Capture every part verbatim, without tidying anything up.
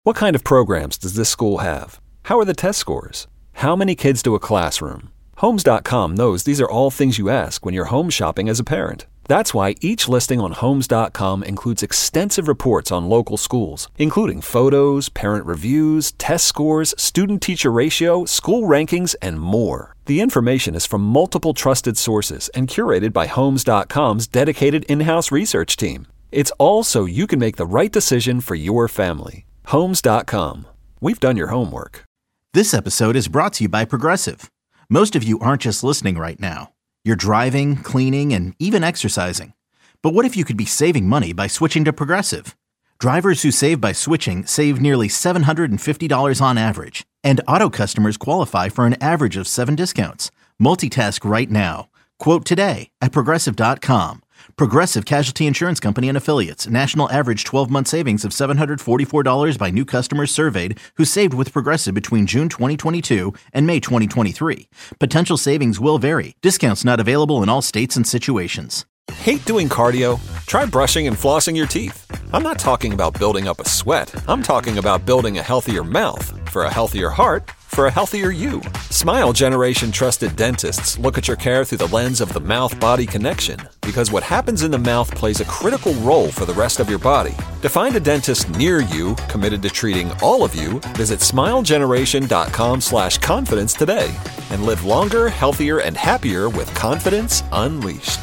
What kind of programs does this school have? How are the test scores? How many kids do a classroom? Homes dot com knows these are all things you ask when you're home shopping as a parent. That's why each listing on Homes dot com includes extensive reports on local schools, including photos, parent reviews, test scores, student-teacher ratio, school rankings, and more. The information is from multiple trusted sources and curated by Homes dot com's dedicated in-house research team. It's all so you can make the right decision for your family. Homes dot com. We've done your homework. This episode is brought to you by Progressive. Most of you aren't just listening right now. You're driving, cleaning, and even exercising. But what if you could be saving money by switching to Progressive? Drivers who save by switching save nearly seven hundred fifty dollars on average. And auto customers qualify for an average of seven discounts. Multitask right now. Quote today at Progressive dot com. Progressive Casualty Insurance Company and Affiliates. National average twelve-month savings of seven hundred forty-four dollars by new customers surveyed who saved with Progressive between June twenty twenty-two and May twenty twenty-three. Potential savings will vary. Discounts not available in all states and situations. Hate doing cardio? Try brushing and flossing your teeth. I'm not talking about building up a sweat. I'm talking about building a healthier mouth. For a healthier heart, for a healthier you. Smile Generation trusted dentists look at your care through the lens of the mouth-body connection, because what happens in the mouth plays a critical role for the rest of your body. To find a dentist near you committed to treating all of you, visit smile generation dot com slash confidence today and live longer, healthier, and happier with confidence unleashed.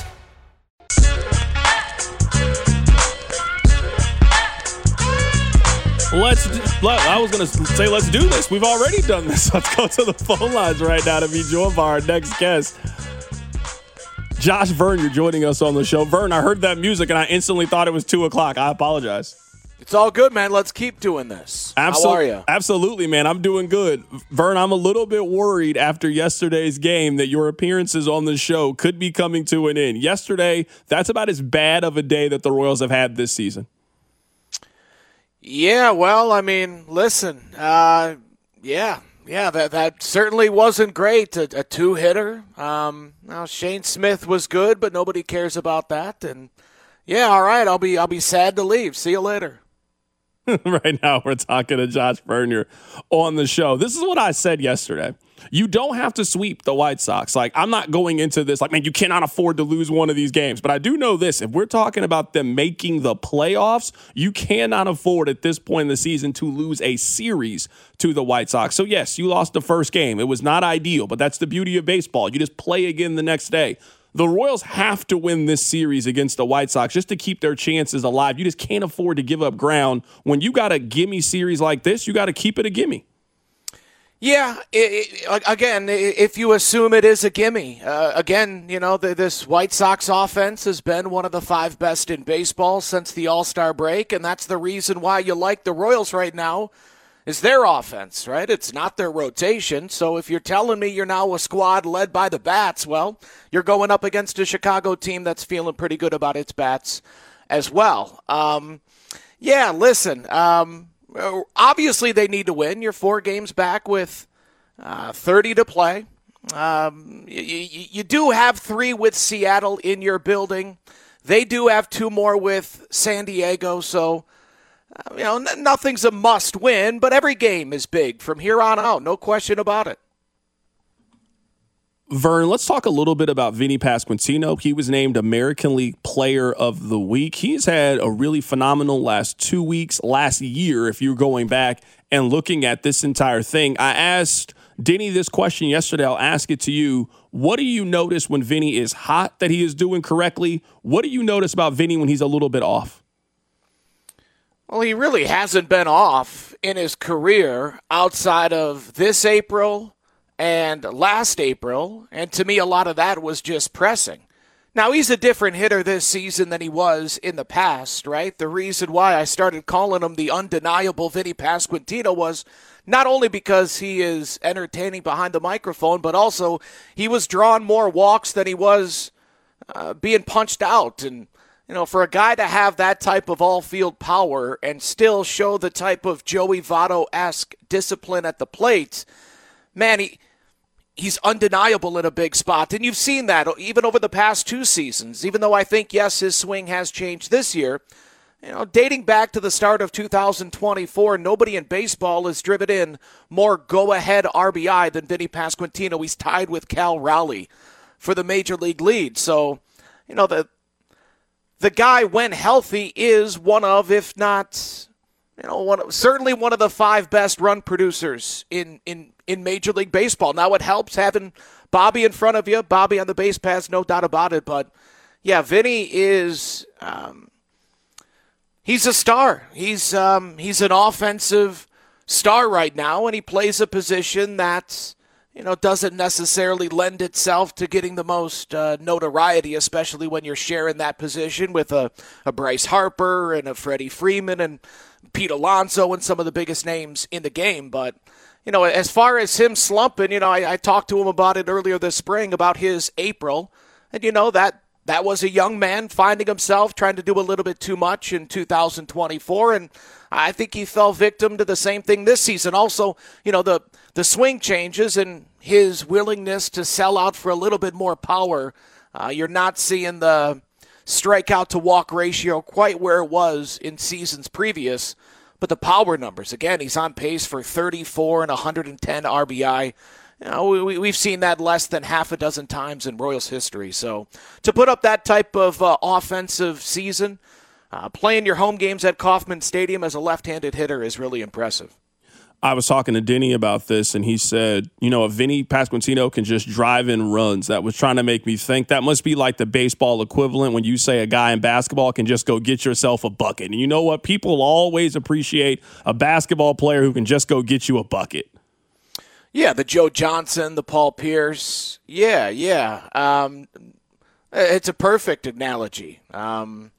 Let's. Let, I was going to say let's do this. We've already done this. Let's go to the phone lines right now to be joined by our next guest. Josh Vern, you're joining us on the show. Vern, I heard that music and I instantly thought it was two o'clock. I apologize. It's all good, man. Let's keep doing this. Absol- How are you? Absolutely, man. I'm doing good. Vern, I'm a little bit worried after yesterday's game that your appearances on the show could be coming to an end. Yesterday, that's about as bad of a day that the Royals have had this season. Yeah, well, I mean, listen, uh, yeah, yeah, that that certainly wasn't great. A, a two-hitter. Um, now Shane Smith was good, but nobody cares about that. And yeah, all right, I'll be I'll be sad to leave. See you later. Right now, we're talking to Josh Vern on the show. This is what I said yesterday. You don't have to sweep the White Sox. Like, I'm not going into this like, man, you cannot afford to lose one of these games. But I do know this. If we're talking about them making the playoffs, you cannot afford at this point in the season to lose a series to the White Sox. So, yes, you lost the first game. It was not ideal, but that's the beauty of baseball. You just play again the next day. The Royals have to win this series against the White Sox just to keep their chances alive. You just can't afford to give up ground. When you got a gimme series like this, you got to keep it a gimme. Yeah, it, it, again, if you assume it is a gimme, uh, again, you know, the, this White Sox offense has been one of the five best in baseball since the All-Star break, and that's the reason why you like the Royals right now, is their offense, right? It's not their rotation, so if you're telling me you're now a squad led by the bats, well, you're going up against a Chicago team that's feeling pretty good about its bats as well. Um, yeah, listen, um... obviously, they need to win. You're four games back with uh, thirty to play. Um, you, you, you do have three with Seattle in your building. They do have two more with San Diego. So, uh, you know, n- nothing's a must win, but every game is big from here on out. No question about it. Vern, let's talk a little bit about Vinny Pasquantino. He was named American League Player of the Week. He's had a really phenomenal last two weeks, last year, if you're going back and looking at this entire thing. I asked Denny this question yesterday. I'll ask it to you. What do you notice when Vinny is hot that he is doing correctly? What do you notice about Vinny when he's a little bit off? Well, he really hasn't been off in his career outside of this April and last April, and to me, a lot of that was just pressing. Now, he's a different hitter this season than he was in the past, right? The reason why I started calling him the undeniable Vinny Pasquantino was not only because he is entertaining behind the microphone, but also he was drawing more walks than he was uh, being punched out. And, you know, for a guy to have that type of all-field power and still show the type of Joey Votto-esque discipline at the plate, man, he... he's undeniable in a big spot, and you've seen that even over the past two seasons. Even though I think, yes, his swing has changed this year, You know, dating back to the start of two thousand twenty-four, nobody in baseball has driven in more go-ahead R B I than Vinny Pasquantino. He's tied with Cal Raleigh for the major league lead. So, you know, the the guy, when healthy, is one of, if not, you know, one, certainly one of the five best run producers in, in, in Major League Baseball. Now, it helps having Bobby in front of you, Bobby on the base paths, no doubt about it. But, yeah, Vinny is... Um, He's a star. He's um, he's an offensive star right now, and he plays a position that, you know, doesn't necessarily lend itself to getting the most uh, notoriety, especially when you're sharing that position with a, a Bryce Harper and a Freddie Freeman and Pete Alonso and some of the biggest names in the game. But, you know, as far as him slumping, you know, I, I talked to him about it earlier this spring, about his April, and, you know, that That was a young man finding himself trying to do a little bit too much in two thousand twenty-four, and I think he fell victim to the same thing this season. Also, you know, the, the swing changes and his willingness to sell out for a little bit more power. Uh, you're not seeing the strikeout-to-walk ratio quite where it was in seasons previous, but the power numbers, again, he's on pace for thirty-four and one hundred ten R B I. You know, we, we've seen that less than half a dozen times in Royals history. So to put up that type of uh, offensive season, uh, playing your home games at Kauffman Stadium as a left-handed hitter is really impressive. I was talking to Denny about this, and he said, you know, if Vinny Pasquantino can just drive in runs, that was trying to make me think that must be like the baseball equivalent when you say a guy in basketball can just go get yourself a bucket. And you know what? People always appreciate a basketball player who can just go get you a bucket. Yeah, the Joe Johnson, the Paul Pierce. Yeah, yeah. Um, it's a perfect analogy. Um,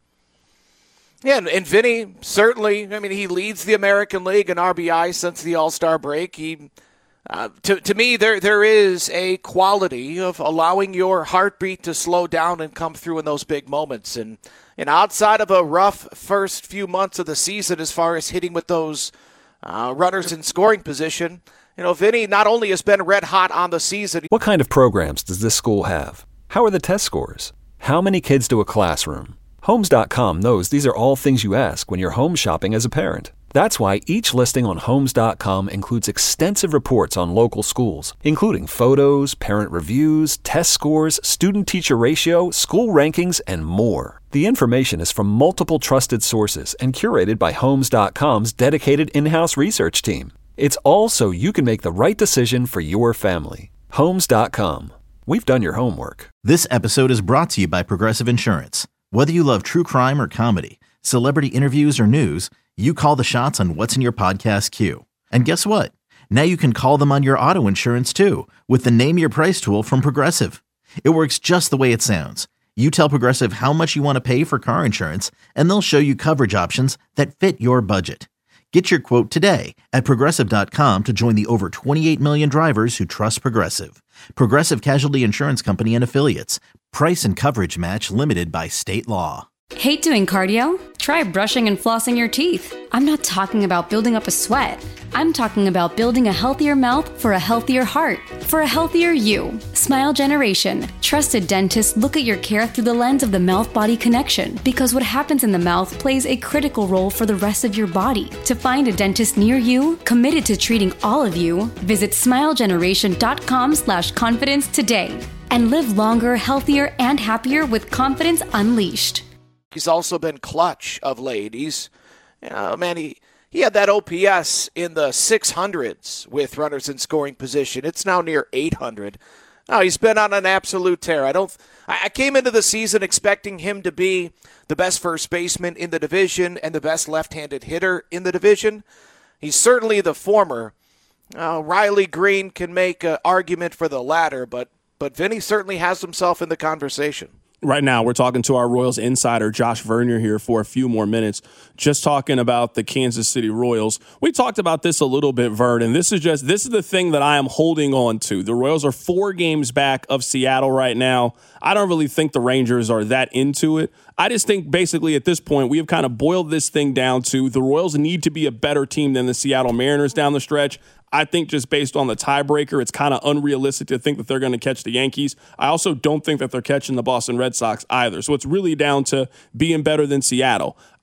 yeah, and, and Vinny, certainly, I mean, he leads the American League in R B I since the All-Star break. He, uh, to, to me, there there is a quality of allowing your heartbeat to slow down and come through in those big moments. And, and outside of a rough first few months of the season as far as hitting with those uh, runners in scoring position, you know, Vinny not only has been red hot on the season. What kind of programs does this school have? How are the test scores? How many kids do a classroom? Homes dot com knows these are all things you ask when you're home shopping as a parent. That's why each listing on Homes dot com includes extensive reports on local schools, including photos, parent reviews, test scores, student-teacher ratio, school rankings, and more. The information is from multiple trusted sources and curated by Homes dot com's dedicated in-house research team. It's all so you can make the right decision for your family. Homes dot com. We've done your homework. This episode is brought to you by Progressive Insurance. Whether you love true crime or comedy, celebrity interviews or news, you call the shots on what's in your podcast queue. And guess what? Now you can call them on your auto insurance too with the Name Your Price tool from Progressive. It works just the way it sounds. You tell Progressive how much you want to pay for car insurance, and they'll show you coverage options that fit your budget. Get your quote today at Progressive dot com to join the over twenty-eight million drivers who trust Progressive. Progressive Casualty Insurance Company and Affiliates. Price and coverage match limited by state law. Hate doing cardio? Try brushing and flossing your teeth. I'm not talking about building up a sweat. I'm talking about building a healthier mouth for a healthier heart, for a healthier you. Smile Generation. Trusted dentists look at your care through the lens of the mouth-body connection, because what happens in the mouth plays a critical role for the rest of your body. To find a dentist near you, committed to treating all of you, visit smile generation dot com slash confidence today. And live longer, healthier, and happier with confidence unleashed. He's also been clutch of late. He's, you know, man, he, he had that O P S in the six hundreds with runners in scoring position. It's now near eight hundred. Oh, he's been on an absolute tear. I don't. I came into the season expecting him to be the best first baseman in the division and the best left-handed hitter in the division. He's certainly the former. Uh, Riley Green can make an argument for the latter, but but Vinny certainly has himself in the conversation. Right now, we're talking to our Royals insider, Josh Vernier, here for a few more minutes, just talking about the Kansas City Royals. We talked about this a little bit, Vern, and this is just this is the thing that I am holding on to. The Royals are four games back of Seattle right now. I don't really think the Rangers are that into it. I just think basically at this point, we have kind of boiled this thing down to the Royals need to be a better team than the Seattle Mariners down the stretch. I think just based on the tiebreaker, it's kind of unrealistic to think that they're going to catch the Yankees. I also don't think that they're catching the Boston Red Sox either. So it's really down to being better than Seattle.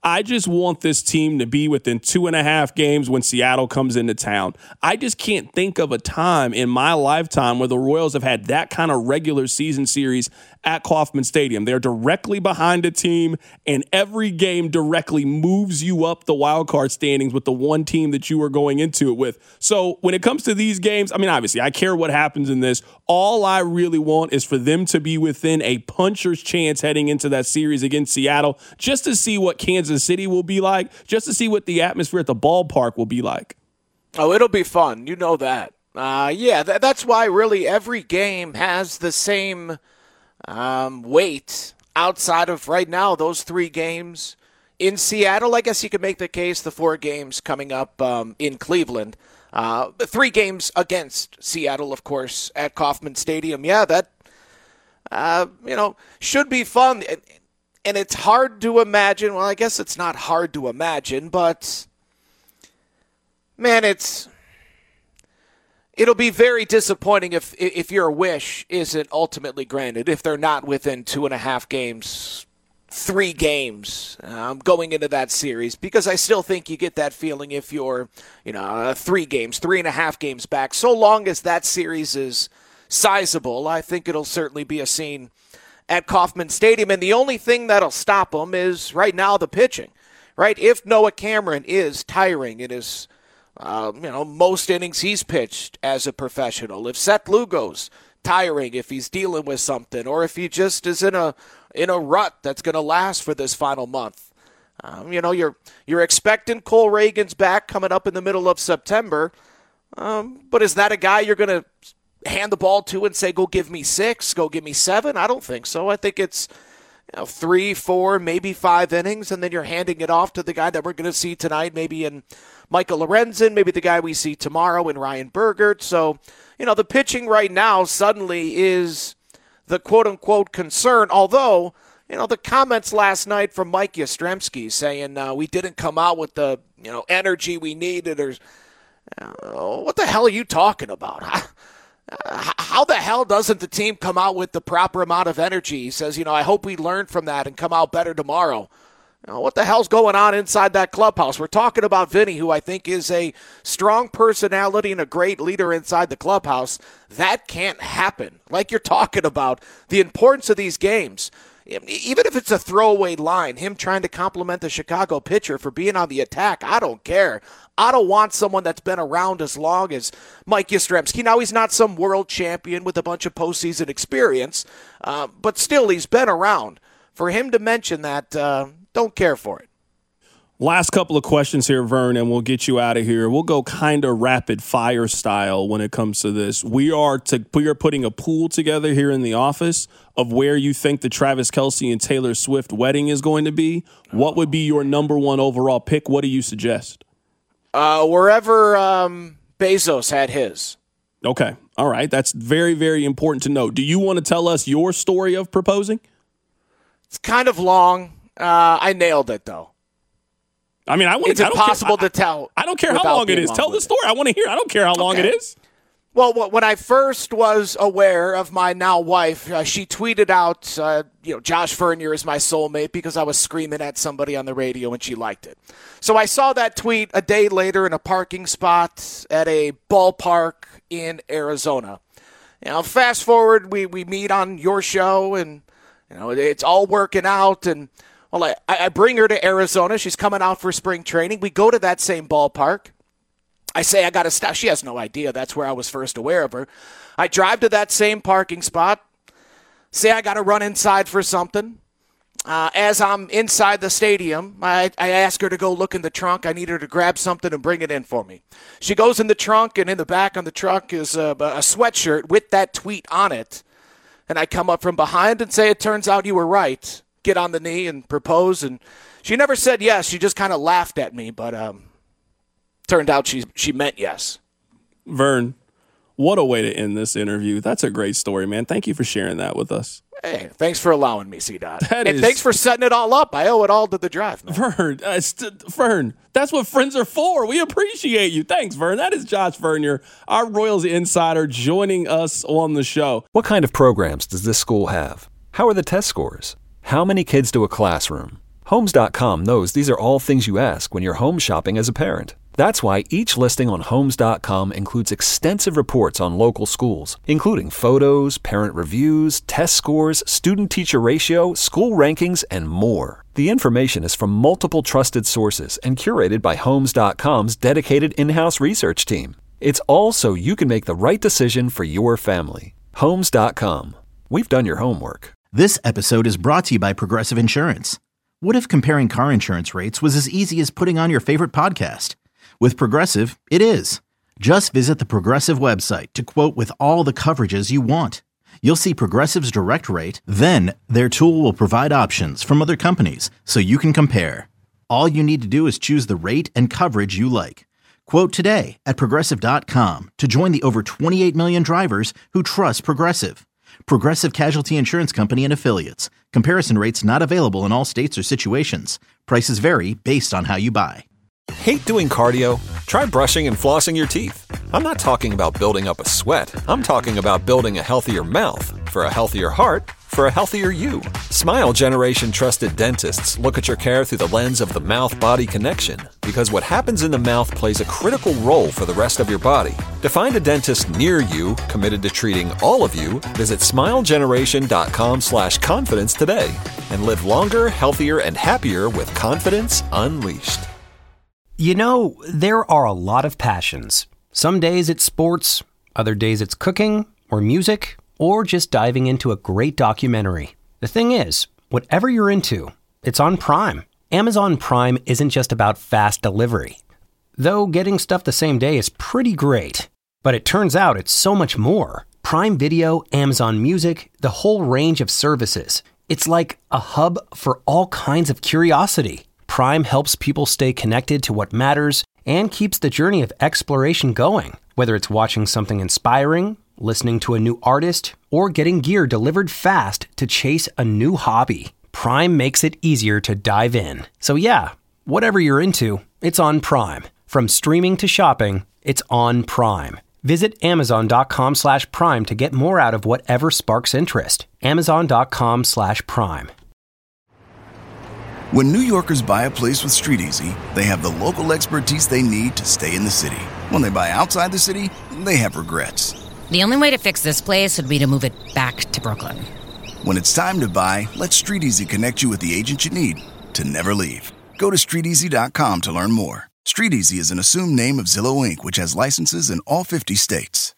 I just want this team to be within two and a half games when Seattle comes into town. I just can't think of a time in my lifetime where the Royals have had that kind of regular season series at Kauffman Stadium. They're directly behind a team, and every game directly moves you up the wild card standings with the one team that you are going into it with. So when it comes to these games, I mean, obviously, I care what happens in this. All I really want is for them to be within a puncher's chance heading into that series against Seattle, just to see what Kansas City will be like, just to see what the atmosphere at the ballpark will be like. Oh, it'll be fun. You know that. Uh, yeah, th- that's why really every game has the same um, weight outside of right now, those three games in Seattle. I guess you could make the case the four games coming up um, in Cleveland. Uh, the three games against Seattle, of course, at Kauffman Stadium. Yeah, that, uh, you know, should be fun. And it's hard to imagine. Well, I guess it's not hard to imagine, but, man, it's it'll be very disappointing if if your wish isn't ultimately granted, if they're not within two and a half games, three games um, going into that series, because I still think you get that feeling if you're, you know, uh, three games, three and a half games back. So long as that series is sizable, I think it'll certainly be a scene at Kauffman Stadium. And the only thing that'll stop them is right now the pitching, right? If Noah Cameron is tiring in his, uh, you know, most innings he's pitched as a professional, if Seth Lugo's tiring, if he's dealing with something, or if he just is in a in a rut that's going to last for this final month. Um, you know, you're you're expecting Cole Reagan's back coming up in the middle of September, um, but is that a guy you're going to hand the ball to and say, go give me six, go give me seven? I don't think so. I think it's, you know, three, four, maybe five innings, and then you're handing it off to the guy that we're going to see tonight, maybe in Michael Lorenzen, maybe the guy we see tomorrow in Ryan Bergert. So, you know, the pitching right now suddenly is the quote-unquote concern, although, you know, the comments last night from Mike Yastrzemski saying uh, we didn't come out with the, you know, energy we needed, or uh, what the hell are you talking about? Uh, how the hell doesn't the team come out with the proper amount of energy? He says, you know, I hope we learn from that and come out better tomorrow. You know, what the hell's going on inside that clubhouse? We're talking about Vinny, who I think is a strong personality and a great leader inside the clubhouse. That can't happen. Like you're talking about, the importance of these games. Even if it's a throwaway line, him trying to compliment the Chicago pitcher for being on the attack, I don't care. I don't want someone that's been around as long as Mike Yastrzemski. Now, he's not some world champion with a bunch of postseason experience, uh, but still, he's been around. For him to mention that, uh, don't care for it. Last couple of questions here, Vern, and we'll get you out of here. We'll go kind of rapid fire style when it comes to this. We are to we are putting a pool together here in the office of where you think the Travis Kelce and Taylor Swift wedding is going to be. What would be your number one overall pick? What do you suggest? Uh, wherever um, Bezos had his. Okay. All right. That's very, very important to know. Do you want to tell us your story of proposing? It's kind of long. Uh, I nailed it, though. I mean, I want. It's I don't impossible care, to tell. I, I don't care how long it is. Tell the story. I want to hear. I don't care how long okay. it is. Well, when I first was aware of my now wife, uh, she tweeted out, uh, you know, Josh Vernier is my soulmate, because I was screaming at somebody on the radio and she liked it. So I saw that tweet a day later in a parking spot at a ballpark in Arizona. You know, fast forward, we, we meet on your show, and, you know, it's all working out, and well, I, I bring her to Arizona. She's coming out for spring training. We go to that same ballpark. I say I got to stop. She has no idea that's where I was first aware of her. I drive to that same parking spot. Say I got to run inside for something. Uh, as I'm inside the stadium, I, I ask her to go look in the trunk. I need her to grab something and bring it in for me. She goes in the trunk, and in the back on the trunk is a, a sweatshirt with that tweet on it. And I come up from behind and say, it turns out you were right. Get on the knee and propose. And she never said yes. She just kind of laughed at me, but um, turned out she she meant yes. Vern, what a way to end this interview. That's a great story, man. Thank you for sharing that with us. Hey, thanks for allowing me, C-Dot. That and is... thanks for setting it all up. I owe it all to the drive, man. Vern, uh, st- Vern, that's what friends are for. We appreciate you. Thanks, Vern. That is Josh Vernier, our Royals insider, joining us on the show. What kind of programs does this school have? How are the test scores? How many kids to a classroom? Homes dot com knows these are all things you ask when you're home shopping as a parent. That's why each listing on Homes dot com includes extensive reports on local schools, including photos, parent reviews, test scores, student-teacher ratio, school rankings, and more. The information is from multiple trusted sources and curated by Homes dot com's dedicated in-house research team. It's all so you can make the right decision for your family. Homes dot com. We've done your homework. This episode is brought to you by Progressive Insurance. What if comparing car insurance rates was as easy as putting on your favorite podcast? With Progressive, it is. Just visit the Progressive website to quote with all the coverages you want. You'll see Progressive's direct rate, then their tool will provide options from other companies so you can compare. All you need to do is choose the rate and coverage you like. Quote today at Progressive dot com to join the over twenty-eight million drivers who trust Progressive. Progressive Casualty Insurance Company and Affiliates. Comparison rates not available in all states or situations. Prices vary based on how you buy. Hate doing cardio? Try brushing and flossing your teeth. I'm not talking about building up a sweat. I'm talking about building a healthier mouth. For a healthier heart, for a healthier you. Smile Generation trusted dentists look at your care through the lens of the mouth-body connection, because what happens in the mouth plays a critical role for the rest of your body. To find a dentist near you committed to treating all of you, visit smile generation dot com slash confidence today and live longer, healthier, and happier with confidence unleashed. You know, there are a lot of passions. Some days it's sports, other days it's cooking or music, or just diving into a great documentary. The thing is, whatever you're into, it's on Prime. Amazon Prime isn't just about fast delivery. Though getting stuff the same day is pretty great. But it turns out it's so much more. Prime Video, Amazon Music, the whole range of services. It's like a hub for all kinds of curiosity. Prime helps people stay connected to what matters and keeps the journey of exploration going. Whether it's watching something inspiring, listening to a new artist, or getting gear delivered fast to chase a new hobby, Prime makes it easier to dive in. So yeah, whatever you're into, it's on Prime. From streaming to shopping, it's on Prime. Visit amazon dot com slash prime to get more out of whatever sparks interest. amazon dot com slash prime. When New Yorkers buy a place with StreetEasy, they have the local expertise they need to stay in the city. When they buy outside the city, they have regrets. The only way to fix this place would be to move it back to Brooklyn. When it's time to buy, let StreetEasy connect you with the agent you need to never leave. Go to street easy dot com to learn more. StreetEasy is an assumed name of Zillow Incorporated, which has licenses in all fifty states.